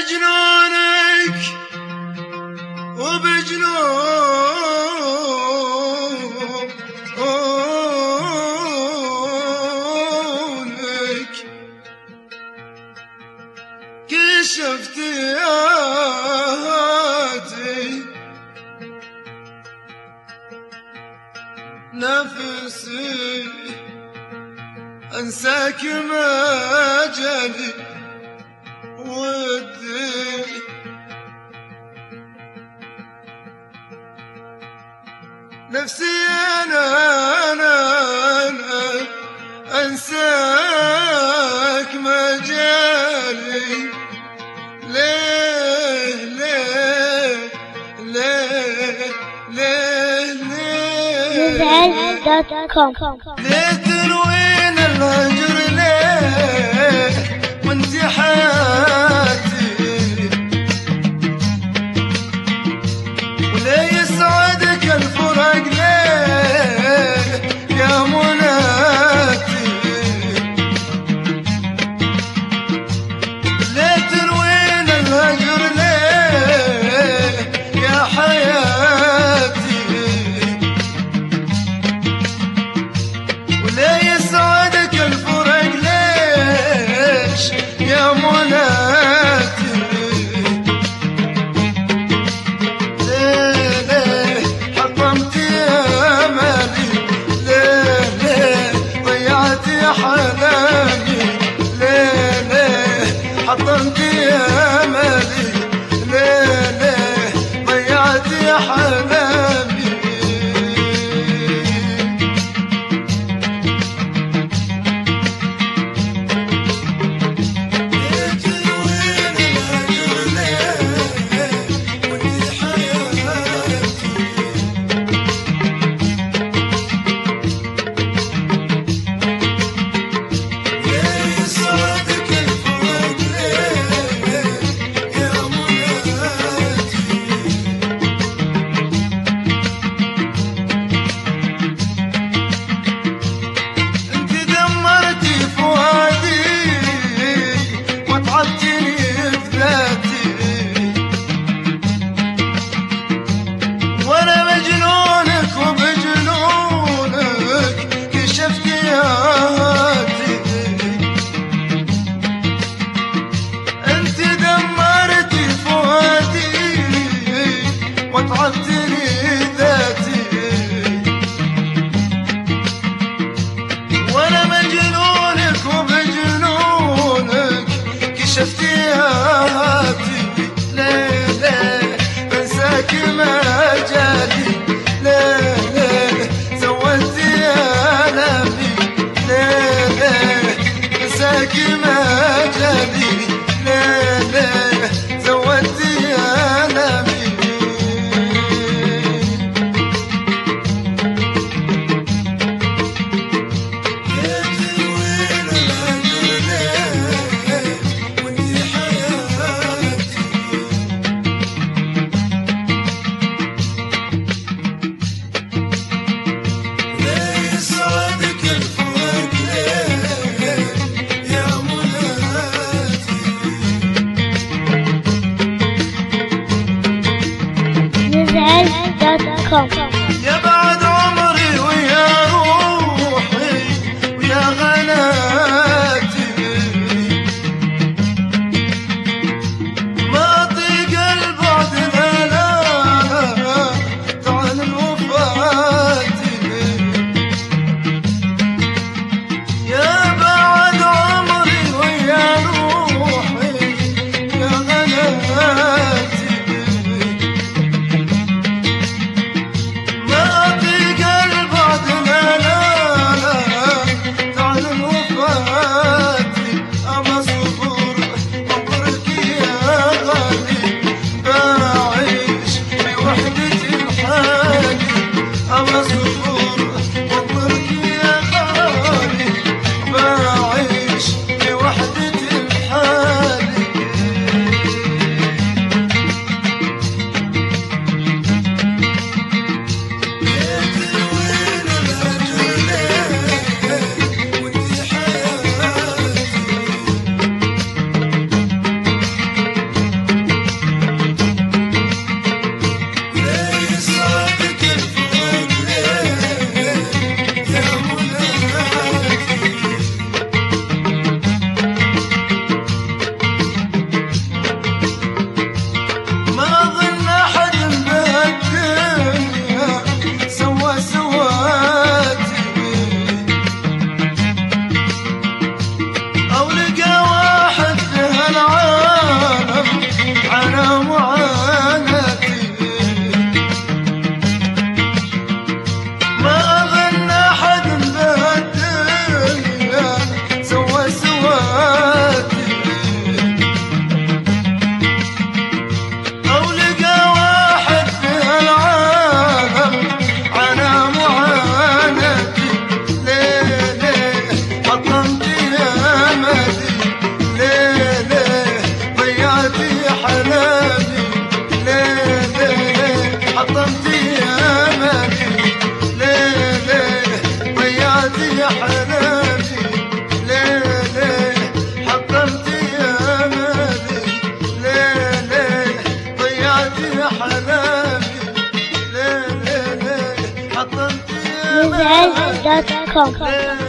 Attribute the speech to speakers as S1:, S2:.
S1: بجنونك وبجنونك كشفت ياتي نفسي انساك ما جالي ودي نفسي أنا أنساك ما جالي ليه ليه ليه ليه ليه تروين الهجر ليه وانتي حياتي وليه يسعدك الفرق ليه يا مناتي ليه تروين الهجر ليه يا حياتي وليه يسعدك الفرق ليش يا مناتي ليه ليه حطمت امالي ليه ليه ضيعت حناني ليه ليه حطمت امالي ليه ليه ضيعت حناني يا بعد عمري ويا روحي ويا غناتي ما اطيق البعد لا لا تعال وفاتي يا بعد عمري ويا روحي ويا غناتي
S2: gmail.com